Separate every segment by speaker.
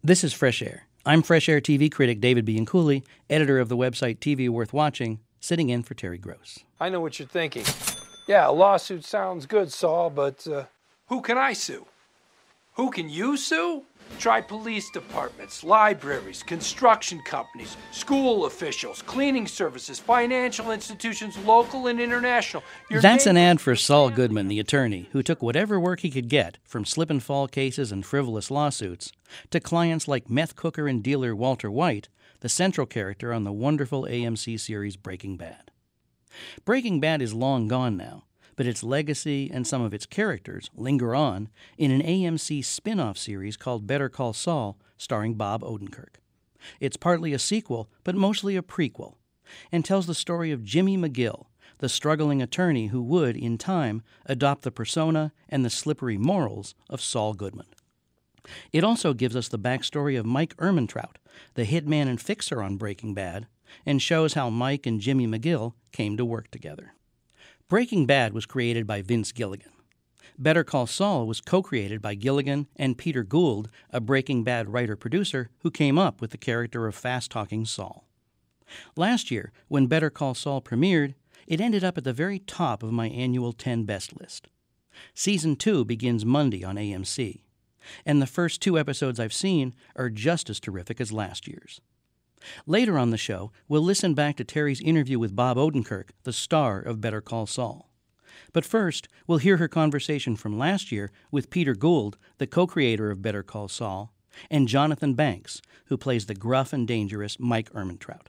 Speaker 1: This is Fresh Air. I'm Fresh Air TV critic David Bianculli, editor of the website TV Worth Watching, sitting in for Terry Gross.
Speaker 2: I know what you're thinking. Yeah, a lawsuit sounds good, Saul, but who can I sue? Who can you sue? Try police departments, libraries, construction companies, school officials, cleaning services, financial institutions, local and international.
Speaker 1: That's an ad for Saul Goodman, the attorney, who took whatever work he could get, from slip-and-fall cases and frivolous lawsuits, to clients like meth cooker and dealer Walter White, the central character on the wonderful AMC series Breaking Bad. Breaking Bad is long gone now, but its legacy and some of its characters linger on in an AMC spin-off series called Better Call Saul, starring Bob Odenkirk. It's partly a sequel, but mostly a prequel, and tells the story of Jimmy McGill, the struggling attorney who would, in time, adopt the persona and the slippery morals of Saul Goodman. It also gives us the backstory of Mike Ehrmantraut, the hitman and fixer on Breaking Bad, and shows how Mike and Jimmy McGill came to work together. Breaking Bad was created by Vince Gilligan. Better Call Saul was co-created by Gilligan and Peter Gould, a Breaking Bad writer-producer who came up with the character of fast-talking Saul. Last year, when Better Call Saul premiered, it ended up at the very top of my annual 10 Best list. Season 2 begins Monday on AMC, and the first 2 episodes I've seen are just as terrific as last year's. Later on the show, we'll listen back to Terry's interview with Bob Odenkirk, the star of Better Call Saul. But first, we'll hear her conversation from last year with Peter Gould, the co-creator of Better Call Saul, and Jonathan Banks, who plays the gruff and dangerous Mike Ehrmantraut.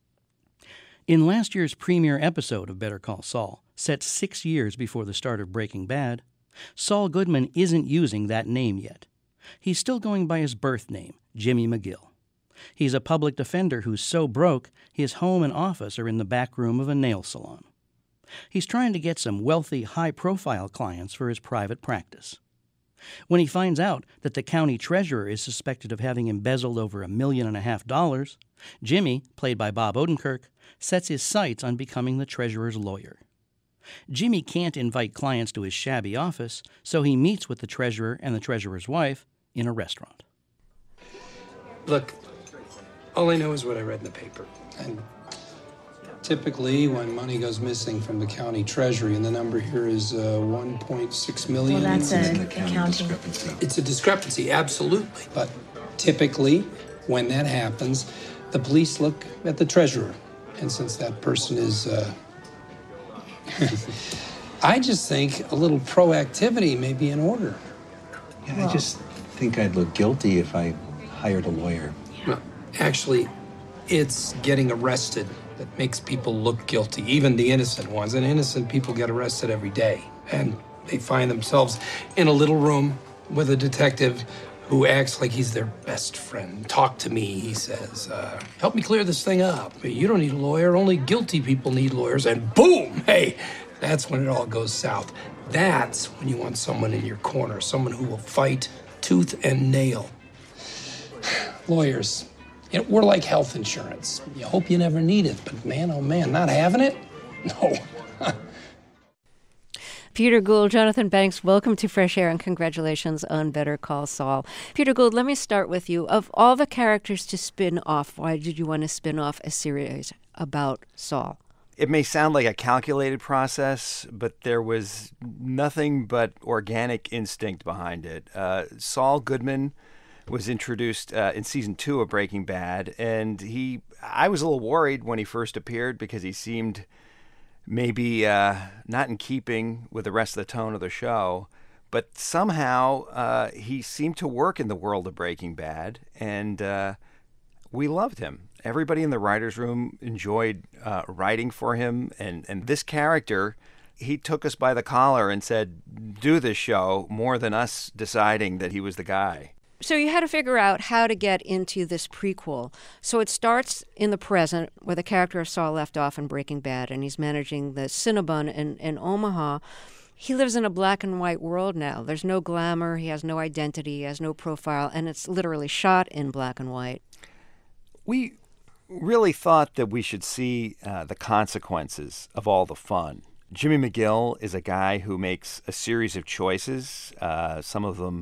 Speaker 1: In last year's premiere episode of Better Call Saul, set 6 years before the start of Breaking Bad, Saul Goodman isn't using that name yet. He's still going by his birth name, Jimmy McGill. He's a public defender who's so broke, his home and office are in the back room of a nail salon. He's trying to get some wealthy, high-profile clients for his private practice. When he finds out that the county treasurer is suspected of having embezzled over $1.5 million, Jimmy, played by Bob Odenkirk, sets his sights on becoming the treasurer's lawyer. Jimmy can't invite clients to his shabby office, so he meets with the treasurer and the treasurer's wife in a restaurant.
Speaker 2: Look, all I know is what I read in the paper.
Speaker 3: And typically, when money goes missing from the county treasury, and the number here is 1.6 million.
Speaker 4: Well, that's an accounting.
Speaker 2: It's a discrepancy, absolutely.
Speaker 3: But typically, when that happens, the police look at the treasurer. And since that person is, I just think a little proactivity may be in order.
Speaker 5: Yeah, well, I just think I'd look guilty if I hired a lawyer.
Speaker 2: Well, actually, it's getting arrested that makes people look guilty, even the innocent ones. And innocent people get arrested every day. And they find themselves in a little room with a detective who acts like he's their best friend. Talk to me, he says. Help me clear this thing up. You don't need a lawyer. Only guilty people need lawyers. And boom, hey, that's when it all goes south. That's when you want someone in your corner, someone who will fight tooth and nail.
Speaker 3: Lawyers, you know, we're like health insurance. You hope you never need it, but man, oh man, not having it? No.
Speaker 4: Peter Gould, Jonathan Banks, welcome to Fresh Air and congratulations on Better Call Saul. Peter Gould, let me start with you. Of all the characters to spin off, why did you want to spin off a series about Saul?
Speaker 6: It may sound like a calculated process, but there was nothing but organic instinct behind it. Saul Goodman was introduced in season 2 of Breaking Bad, and I was a little worried when he first appeared because he seemed maybe not in keeping with the rest of the tone of the show, but somehow he seemed to work in the world of Breaking Bad, and we loved him. Everybody in the writer's room enjoyed writing for him, and this character, he took us by the collar and said, do this show, more than us deciding that he was the guy.
Speaker 4: So you had to figure out how to get into this prequel. So it starts in the present, where the character of Saul left off in Breaking Bad, and he's managing the Cinnabon in Omaha. He lives in a black and white world now. There's no glamour, he has no identity, he has no profile, and it's literally shot in black and white.
Speaker 6: We really thought that we should see the consequences of all the fun. Jimmy McGill is a guy who makes a series of choices, some of them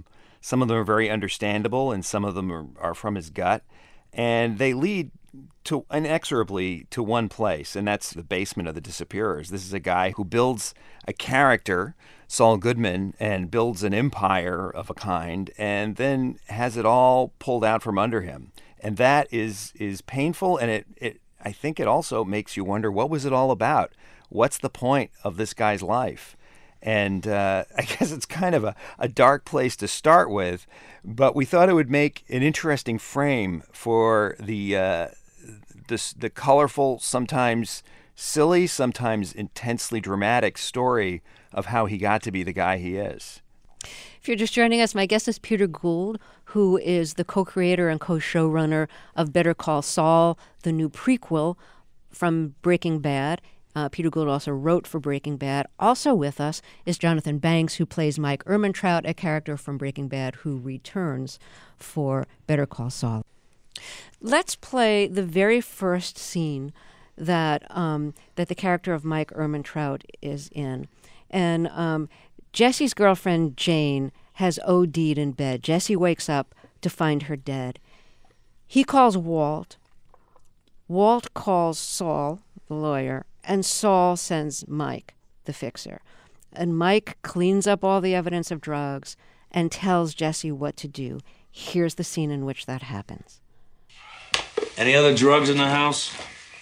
Speaker 6: Some of them are very understandable, and some of them are from his gut. And they lead inexorably to one place, and that's the basement of the Disappearers. This is a guy who builds a character, Saul Goodman, and builds an empire of a kind, and then has it all pulled out from under him. And that is painful, and I think it also makes you wonder, what was it all about? What's the point of this guy's life? And I guess it's kind of a dark place to start with, but we thought it would make an interesting frame for the colorful, sometimes silly, sometimes intensely dramatic story of how he got to be the guy he is.
Speaker 4: If you're just joining us, my guest is Peter Gould, who is the co-creator and co-showrunner of Better Call Saul, the new prequel from Breaking Bad. Peter Gould also wrote for Breaking Bad. Also with us is Jonathan Banks, who plays Mike Ehrmantraut, a character from Breaking Bad who returns for Better Call Saul. Let's play the very first scene that the character of Mike Ehrmantraut is in. And Jesse's girlfriend, Jane, has OD'd in bed. Jesse wakes up to find her dead. He calls Walt. Walt calls Saul, the lawyer, and Saul sends Mike, the fixer. And Mike cleans up all the evidence of drugs and tells Jesse what to do. Here's the scene in which that happens.
Speaker 7: Any other drugs in the house?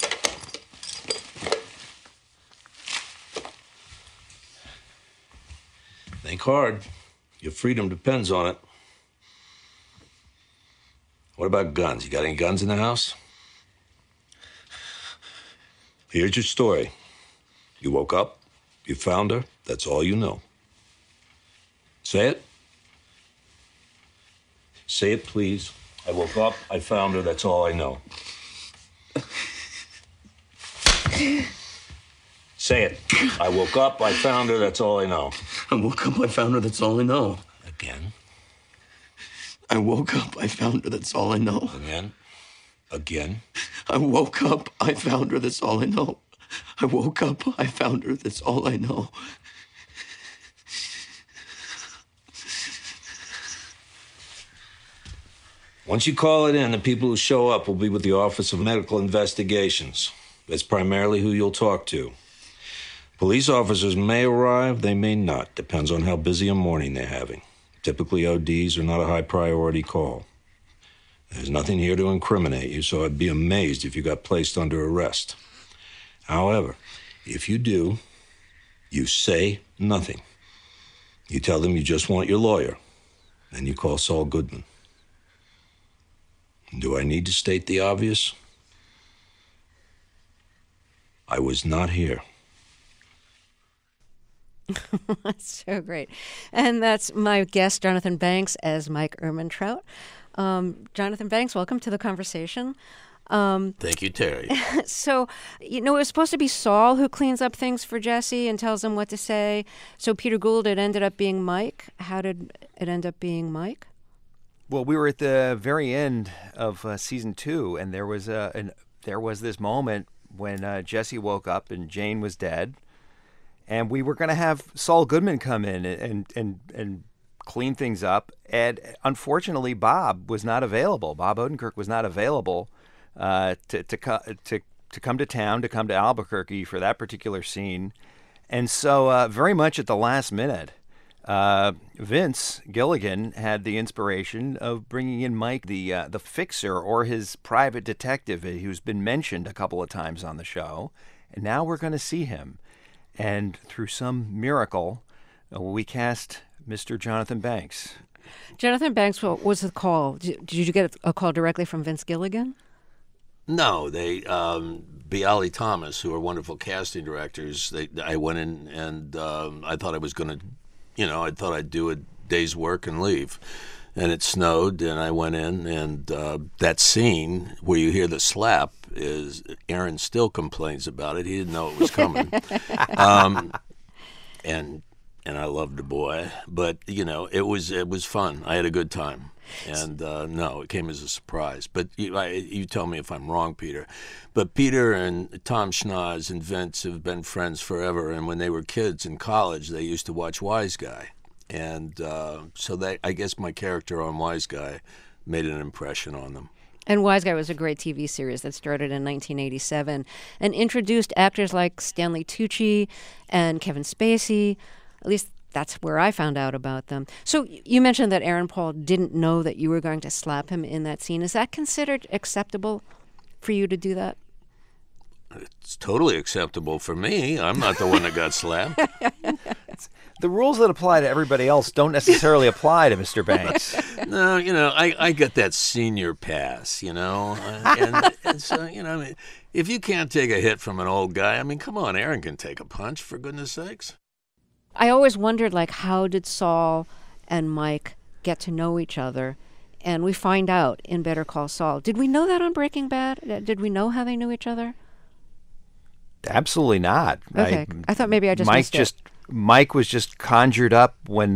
Speaker 7: Think hard. Your freedom depends on it. What about guns? You got any guns in the house? Here's your story. You woke up, you found her, that's all you know. Say it. Say it, please. I woke up, I found her, that's all I know. Say it. I woke up, I found her, that's all I know.
Speaker 8: I woke up, I found her, that's all I know.
Speaker 7: Again.
Speaker 8: I woke up, I found her, that's all I know.
Speaker 7: Again. Again.
Speaker 8: I woke up, I found her, that's all I know. I woke up, I found her, that's all I know.
Speaker 7: Once you call it in, the people who show up will be with the Office of Medical Investigations. That's primarily who you'll talk to. Police officers may arrive, they may not. Depends on how busy a morning they're having. Typically, ODs are not a high priority call. There's nothing here to incriminate you, so I'd be amazed if you got placed under arrest. However, if you do, you say nothing. You tell them you just want your lawyer. Then you call Saul Goodman. Do I need to state the obvious? I was not here.
Speaker 4: That's so great. And that's my guest, Jonathan Banks, as Mike Ehrmantraut. Jonathan Banks, welcome to the conversation.
Speaker 7: Thank you, Terry.
Speaker 4: So, it was supposed to be Saul who cleans up things for Jesse and tells him what to say. So Peter Gould, it ended up being Mike. How did it end up being Mike?
Speaker 6: Well, we were at the very end of season 2, and there was this moment when Jesse woke up and Jane was dead, and we were going to have Saul Goodman come in and clean things up. And unfortunately, Bob was not available. Bob Odenkirk was not available to come to town, to come to Albuquerque for that particular scene. And so very much at the last minute, Vince Gilligan had the inspiration of bringing in Mike, the fixer, or his private detective, who's been mentioned a couple of times on the show. And now we're going to see him. And through some miracle, we cast Mr. Jonathan Banks.
Speaker 4: Jonathan Banks, what was the call? Did you get a call directly from Vince Gilligan?
Speaker 7: No, they Bialy Thomas, who are wonderful casting directors. I went in and I thought I was going to, I thought I'd do a day's work and leave. And it snowed, and I went in, and that scene where you hear the slap is Aaron still complains about it. He didn't know it was coming, and I loved the boy, but it was fun. I had a good time, and no, it came as a surprise. But you tell me if I'm wrong, Peter. But Peter and Tom Schnoz and Vince have been friends forever, and when they were kids in college, they used to watch Wise Guy. And so that, I guess my character on Wise Guy made an impression on them.
Speaker 4: And Wise Guy was a great TV series that started in 1987 and introduced actors like Stanley Tucci and Kevin Spacey. At least that's where I found out about them. So you mentioned that Aaron Paul didn't know that you were going to slap him in that scene. Is that considered acceptable for you to do that?
Speaker 7: It's totally acceptable for me. I'm not the one that got slapped.
Speaker 6: The rules that apply to everybody else don't necessarily apply to Mr. Banks.
Speaker 7: No, I got that senior pass, and so, I mean, if you can't take a hit from an old guy, I mean, come on, Aaron can take a punch, for goodness sakes.
Speaker 4: I always wondered, how did Saul and Mike get to know each other? And we find out in Better Call Saul. Did we know that on Breaking Bad? Did we know how they knew each other?
Speaker 6: Absolutely not.
Speaker 4: Okay, I thought maybe I just missed it.
Speaker 6: Mike was just conjured up when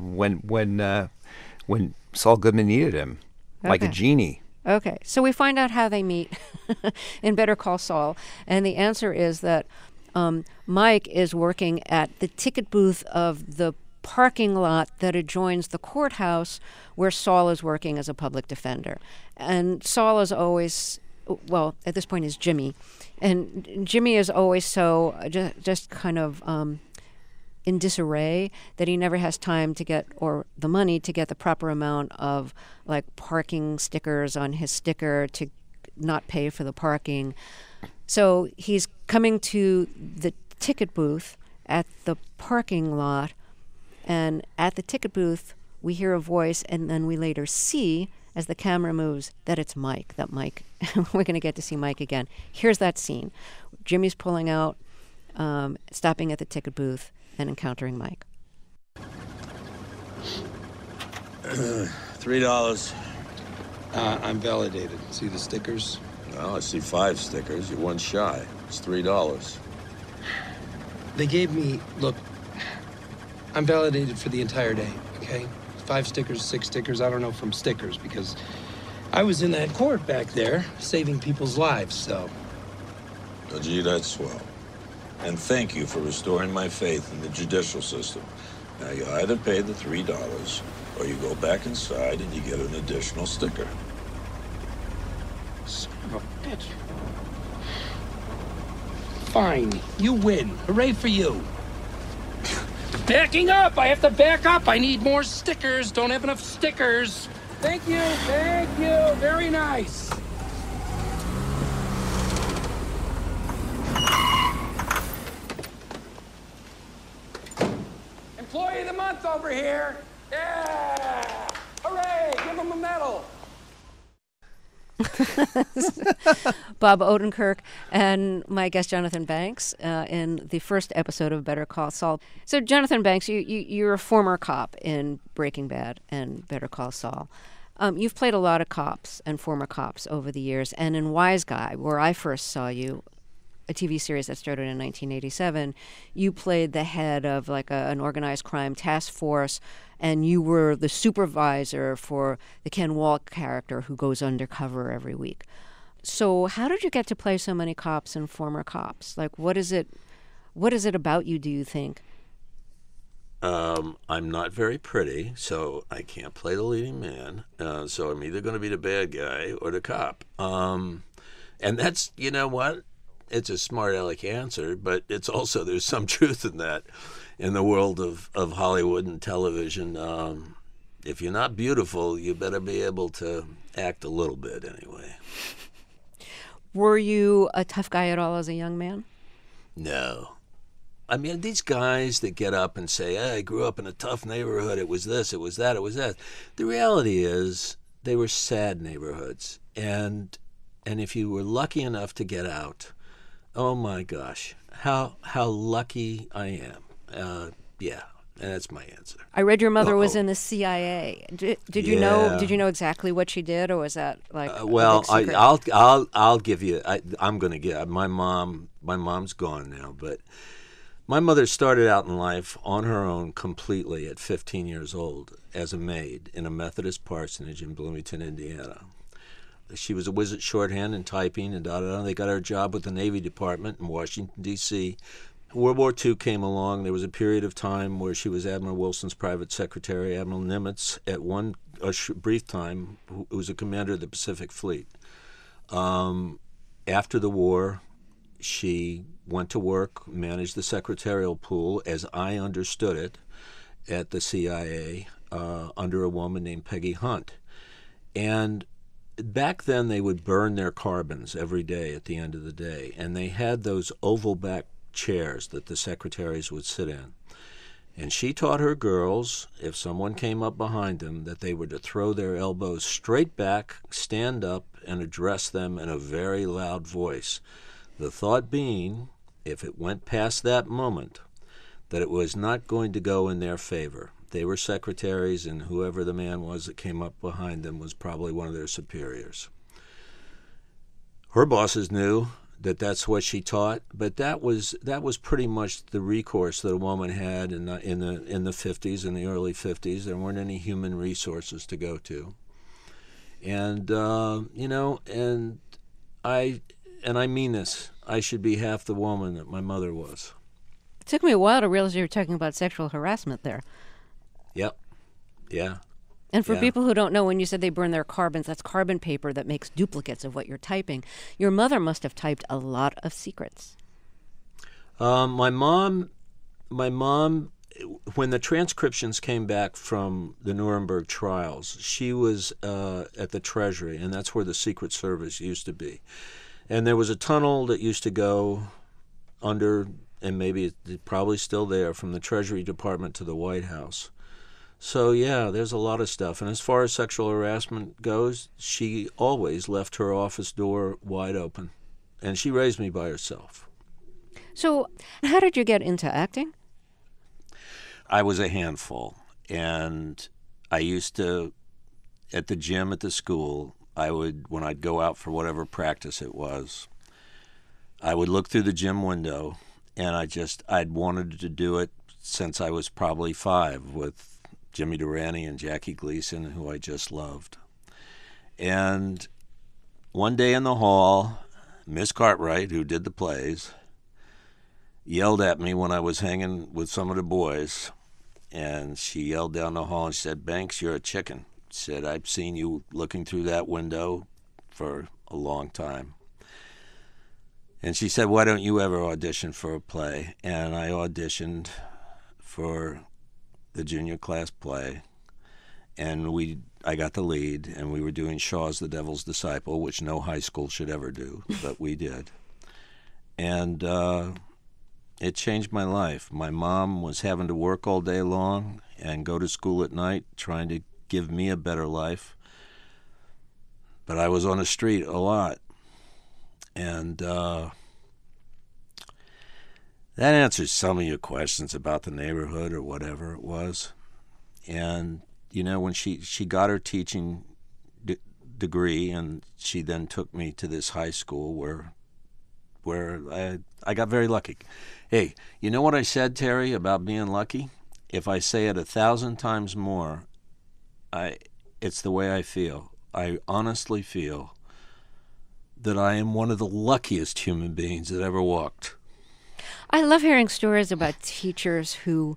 Speaker 6: Saul Goodman needed him, like a genie.
Speaker 4: Okay, so we find out how they meet in Better Call Saul, and the answer is that Mike is working at the ticket booth of the parking lot that adjoins the courthouse where Saul is working as a public defender. And Saul is always, well, at this point is Jimmy. And Jimmy is always so just kind of in disarray that he never has time to get, or the money to get the proper amount of parking stickers on his sticker to not pay for the parking. So he's coming to the ticket booth at the parking lot, and at the ticket booth we hear a voice, and then we later see, as the camera moves, that it's Mike, we're going to get to see Mike again. Here's that scene. Jimmy's pulling out, stopping at the ticket booth, and encountering Mike.
Speaker 7: $3.
Speaker 3: I'm validated. See the stickers?
Speaker 7: Well, I see 5 stickers. You're one shy. It's $3.
Speaker 3: They gave me, look, I'm validated for the entire day, okay? 5 stickers, 6 stickers, I don't know from stickers, because I was in that court back there saving people's lives, so.
Speaker 7: Oh, gee, that's swell. And thank you for restoring my faith in the judicial system. Now, you either pay the $3 or you go back inside and you get an additional sticker.
Speaker 3: Son of a bitch. Fine, you win. Hooray for you. Backing up! I have to back up! I need more stickers. Don't have enough stickers. Thank you, thank you. Very nice. Employee of the month over here. Yeah! Hooray! Give him a medal.
Speaker 4: Bob Odenkirk and my guest Jonathan Banks in the first episode of Better Call Saul. So Jonathan Banks, you're a former cop in Breaking Bad and Better Call Saul. You've played a lot of cops and former cops over the years, and in Wise Guy, where I first saw you, a TV series that started in 1987, you played the head of an organized crime task force, and you were the supervisor for the Ken Walk character who goes undercover every week. So how did you get to play so many cops and former cops? What is it about you, do you think?
Speaker 7: I'm not very pretty, so I can't play the leading man. So I'm either going to be the bad guy or the cop. And that's, you know what? It's a smart aleck answer, but it's also, there's some truth in that in the world of Hollywood and television. If you're not beautiful, you better be able to act a little bit anyway.
Speaker 4: Were you a tough guy at all as a young man?
Speaker 7: No. I mean, these guys that get up and say, hey, I grew up in a tough neighborhood, it was this, it was that, it was that. The reality is they were sad neighborhoods. And if you were lucky enough to get out, oh my gosh, how lucky I am. Yeah, and that's my answer.
Speaker 4: I read your mother was in the CIA. Did you know? Did you know exactly what she did, or was that
Speaker 7: well, I'll give you. I'm going to give my mom. My mom's gone now, but my mother started out in life on her own completely at 15 years old as a maid in a Methodist parsonage in Bloomington, Indiana. She was a whiz at shorthand and typing and da-da-da. They got her a job with the Navy Department in Washington, D.C., World War II came along. There was a period of time where she was Admiral Wilson's private secretary. Admiral Nimitz, at brief time, who was a commander of the Pacific Fleet. After the war, she went to work, managed the secretarial pool, as I understood it, at the CIA under a woman named Peggy Hunt. And back then, they would burn their carbons every day at the end of the day, and they had those oval-back chairs that the secretaries would sit in. And she taught her girls, if someone came up behind them, that they were to throw their elbows straight back, stand up, and address them in a very loud voice. The thought being, if it went past that moment, that it was not going to go in their favor. They were secretaries, and whoever the man was that came up behind them was probably one of their superiors. Her bosses knew that that's what she taught, but that was pretty much the recourse that a woman had in the 50s, in the early 50s. There weren't any human resources to go to, and I mean this. I should be half the woman that my mother was.
Speaker 4: It took me a while to realize you were talking about sexual harassment there.
Speaker 7: Yep. Yeah.
Speaker 4: And for people who don't know, when you said they burn their carbons, that's carbon paper that makes duplicates of what you're typing. Your mother must have typed a lot of secrets.
Speaker 7: My mom, when the transcriptions came back from the Nuremberg trials, she was at the Treasury, and that's where the Secret Service used to be. And there was a tunnel that used to go under, and maybe it's probably still there, from the Treasury Department to the White House. So, yeah, there's a lot of stuff. And as far as sexual harassment goes, she always left her office door wide open. And she raised me by herself.
Speaker 4: So, how did you get into acting?
Speaker 7: I was a handful. And I used to, at the gym at the school, when I'd go out for whatever practice it was, I would look through the gym window, and I'd wanted to do it since I was probably 5 with Jimmy Durante and Jackie Gleason, who I just loved. And one day in the hall, Miss Cartwright, who did the plays, yelled at me when I was hanging with some of the boys. And she yelled down the hall and she said, "Banks, you're a chicken." She said, "I've seen you looking through that window for a long time." And she said, "Why don't you ever audition for a play?" And I auditioned for the junior class play, and I got the lead, and we were doing Shaw's The Devil's Disciple, which no high school should ever do, but we did. And it changed my life. My mom was having to work all day long and go to school at night, trying to give me a better life. But I was on the street a lot. And that answers some of your questions about the neighborhood or whatever it was. And, when she got her teaching degree, and she then took me to this high school where I got very lucky. Hey, you know what I said, Terry, about being lucky? If I say it 1,000 times more, it's the way I feel. I honestly feel that I am one of the luckiest human beings that ever walked.
Speaker 4: I love hearing stories about teachers who,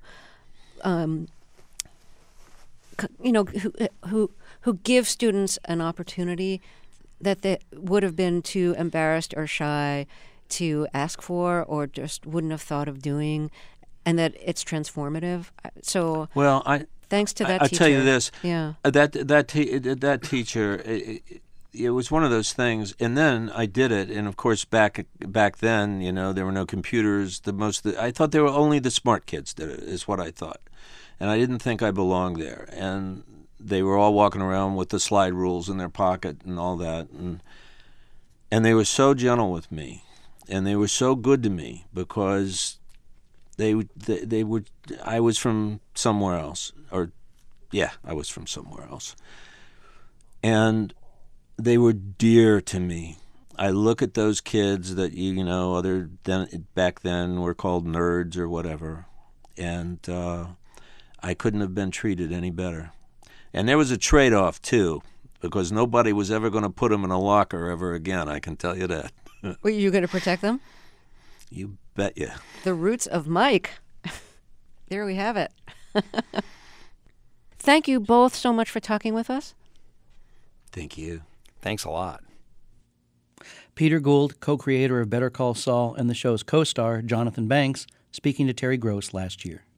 Speaker 4: who give students an opportunity that they would have been too embarrassed or shy to ask for, or just wouldn't have thought of doing, and that it's transformative. So, thanks to that teacher.
Speaker 7: I'll tell you this.
Speaker 4: Yeah.
Speaker 7: That teacher. It was one of those things, and then I did it, and of course back then, there were no computers. I thought they were only the smart kids did it, is what I thought, and I didn't think I belonged there. And they were all walking around with the slide rules in their pocket and all that, and they were so gentle with me, and they were so good to me because they would. I was from somewhere else, I was from somewhere else, and they were dear to me. I look at those kids that back then were called nerds or whatever, and I couldn't have been treated any better. And there was a trade-off too, because nobody was ever going to put them in a locker ever again. I can tell you that.
Speaker 4: Were you going to protect them?
Speaker 7: You Bet you.
Speaker 4: The Roots of Mike. There we have it. Thank you both so much for talking with us.
Speaker 7: Thank you.
Speaker 6: Thanks a lot.
Speaker 1: Peter Gould, co-creator of Better Call Saul and the show's co-star, Jonathan Banks, speaking to Terry Gross last year.